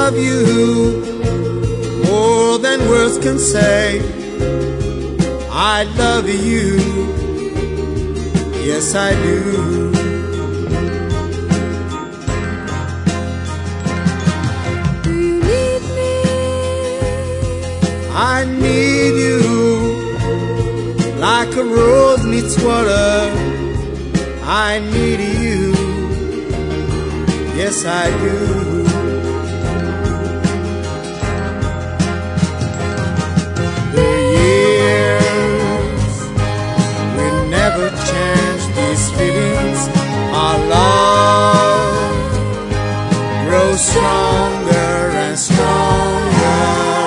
love you more than words can say. I love you, yes I do. Do you need me? I need you like a rose needs water. I need you, yes I do. The years will never change these feelings. Our love grows stronger and stronger.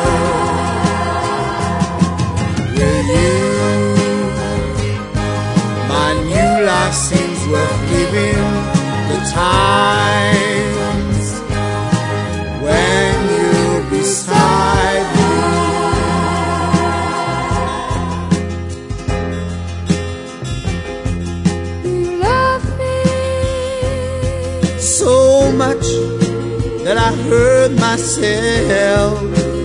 With you, my new life seems worth living. The times when you're beside me. Do you love me? So much that I hurt myself.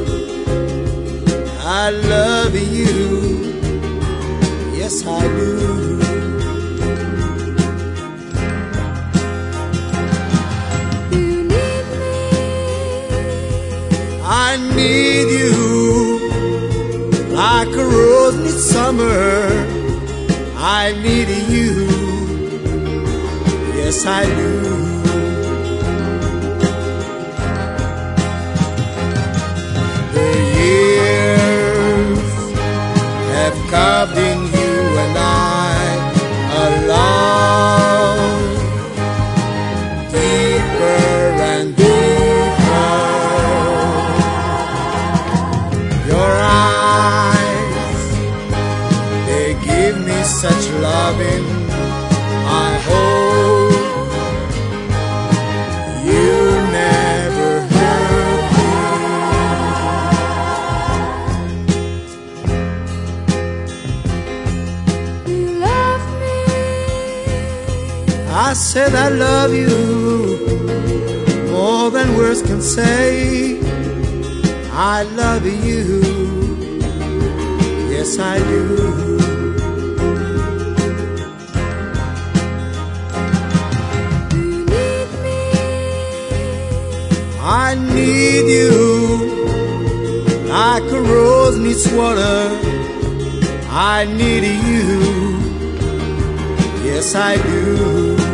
I love you, yes I do. Do you need me? I need you like a rose needs summer. I need you, yes I do. The years have carved in you and I a love deeper and deeper. Your eyes, they give me such loving. I hope you never hurt me. Do you love me? I said I love you more than words can say. I love you, yes I do. Do you need me? I need you like a rose needs water. I need you, yes I do.